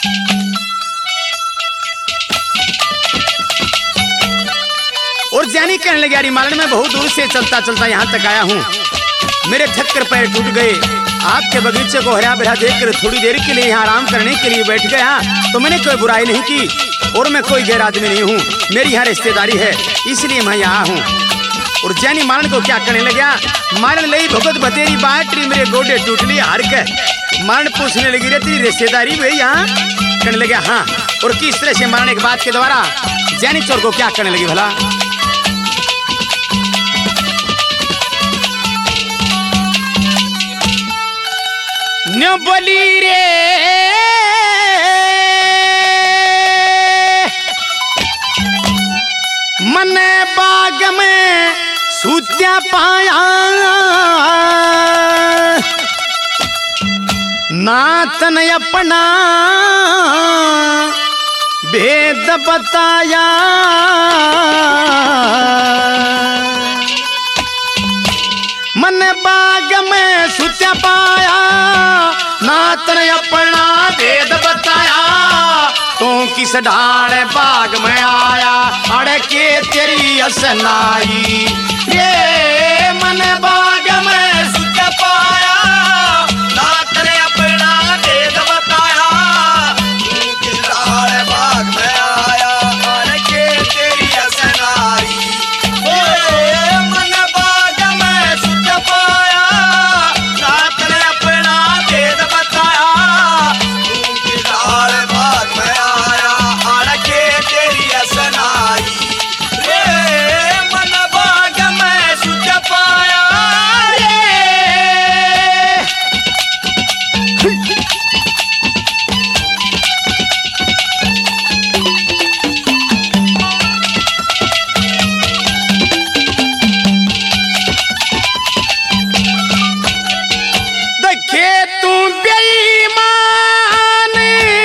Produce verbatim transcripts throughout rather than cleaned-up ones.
और ज्ञानी कहने लगे यारी मालन में बहुत दूर से चलता चलता यहाँ तक आया हूँ, मेरे थक कर पैर टूट गए। आपके बगीचे को हरा भरा देखकर थोड़ी देर के लिए यहाँ आराम करने के लिए बैठ गया, तो मैंने कोई बुराई नहीं की और मैं कोई गैर आदमी नहीं हूँ, मेरी यहाँ रिश्तेदारी है इसलिए मैं यहाँ हूँ। और जैनी मालन को क्या करने लगा, मालन लई भगत बतेरी बाटरी मेरे गोडे टूट लिए हार के। मालन पूछने लगी रे तेरी रिश्तेदारी भाई यहाँ, कहने लगे हाँ। और किस तरह से मालन एक बात के द्वारा जैनी चोर को क्या करने लगी भला। न्यों बोली रे मन बाग में सूत्या पाया नातन अपना भेद बताया। मन बाग में सूत्या पाया नातन अपना भेद बताया, तू किस ढाल बाग में आया अड़ के तेरी असनाई। ये मन बाग में सुख पाया नातन अपना भेद बताया, तू किस ढाल बाग में आया अड़ के तेरी असनाई। ये मन बाग में सुख पाया नातन अपना भेद बताया, तू किस ढाल बाग में आया अड़ के तेरी असनाई। रे मन बाग में सुख पाया रे। देखे तू बेईमान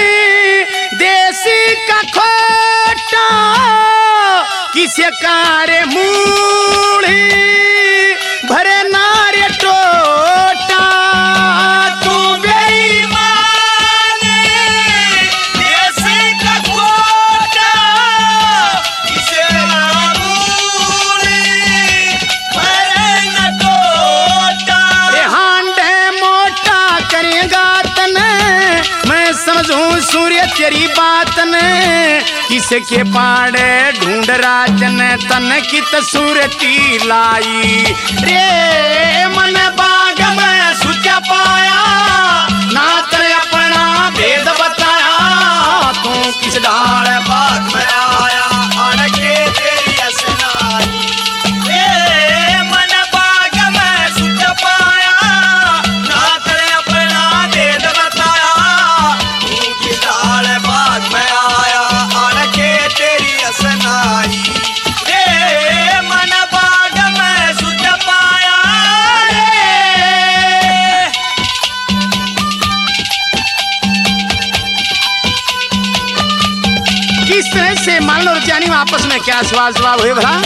देसी का खोटा किसे कारे मूढ़ी भरे नारे टोटा। तू बेईमान देसी का खोटा किसे मूढ़ी भरे न टोटा। रे हांडे मोटा करेगा तने मैं समझूं सूर्य तेरी बात ने, किसे के पाड़े ढूंढ राजन तन की तसूरती लाई। रे मन बाग में सुच पाया नातन अपना भेद बताया, तू किस ढाल बाग में आया अड़ के तेरी असनाई। रे मन बाग में सुच पाया नातन अपना भेद बताया, तू किस ढाल बाग में आया अड़ के तेरी असनाई। रे मन बाग में सुच पाया रे। किस तरह से मान और जानी आपस में क्या सवाल जवाब हुए भला।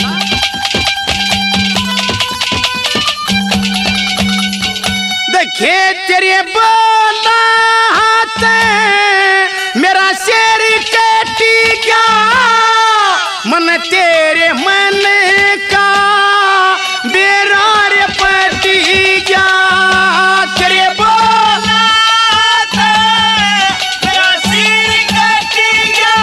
देखे तेरे बोला हाथ मेरा शेर कटी गया, मन तेरे मन का बेरार पटी गया। तेरे बोला हाथ मेरा शेर कटी गया,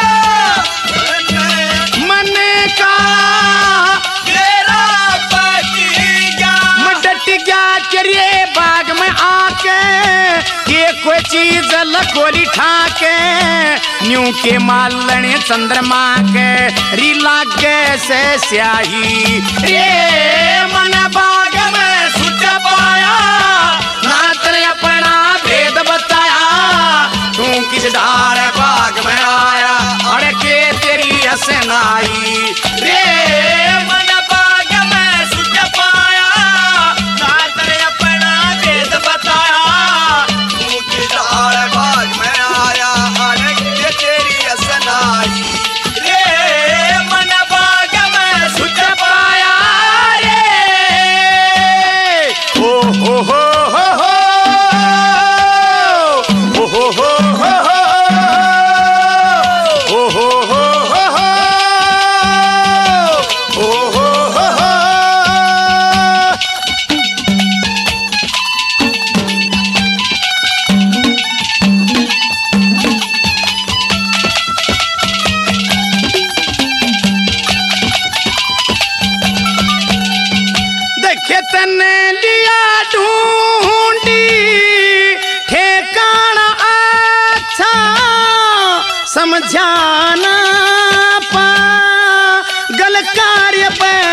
मन का बेरा पटी गया। मैं डट गया तेरे बाग में आके, ये कोई चीज लकोली ठाके न्यू के मालने चंद्रमा के रीला के से स्याही। रे मन बाग में सुच पाया नातन अपना भेद बताया, तू किस ढाल बाग में आया अड़ के तेरी असनाई। रे मन बाग में सुच पाया नातन अपना भेद बताया, तू किस ढाल बाग में आया अड़ के तेरी असनाई। रे मन बाग में सुच पाया रे। ओ हो हो हो हो ओ हो हो हो हो। समझाना पागल कार्य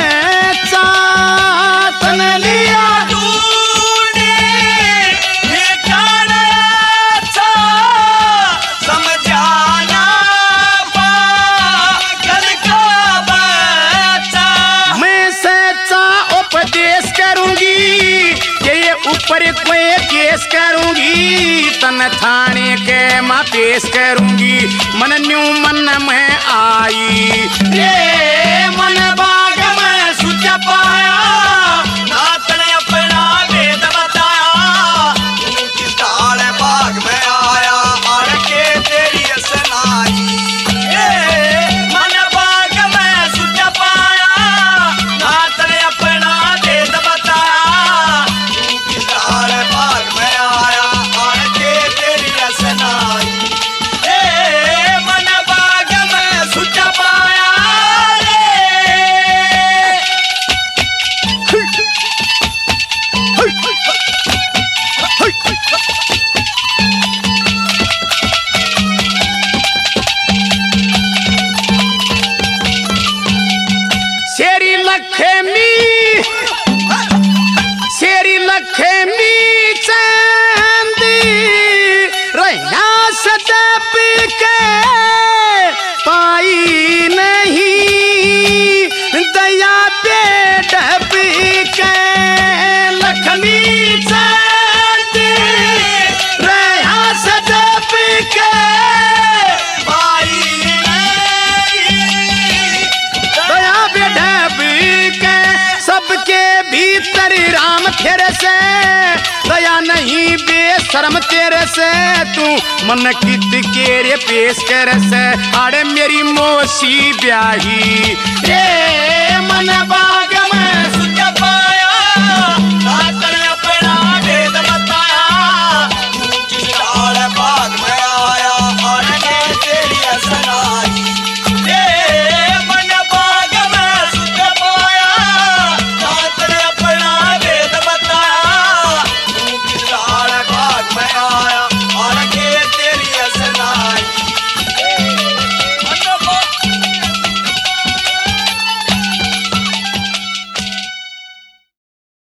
पहचान लिया तूने ये जाना था समझाना पागल का बच्चा। मैं सच्चा उपदेश करूंगी कि ये ऊपर कोई केस करूंगी तन थाने के माँ पेश करूंगी मन न्यू मन में आई ये मन बाग में सुच पाया नातन अपना वेद बताया तू किस डाल बाग में आया आड़ के तेरी असनाई। ये मन बाग में सुच पाया नातन अपना वेद बताया तू किस डाल बाग में आया आड़ के तेरी असनाई। ये मन बाग में सुच पाया रे। शेरी लक्ष्मी शेरी लक्ष्मी चांदी रैया सदप के पाई नहीं दया बेडप के लक्ष्मी चांदी रैया सदप के भाई दया बेढब के सबके भीतर राम तेरे से दया नहीं बेशर्म तेरे से तू मन कित के रे पेश कर से आड़े मेरी मोसी ब्याही रे मन बाग में सुच पाया नातन अपना वेद बताया तू किस डाल बाग में आया आड़ के तेरी असनाई। ये मन बाग में सुच पाया नातन अपना वेद बताया तू किस डाल बाग में आया आड़ के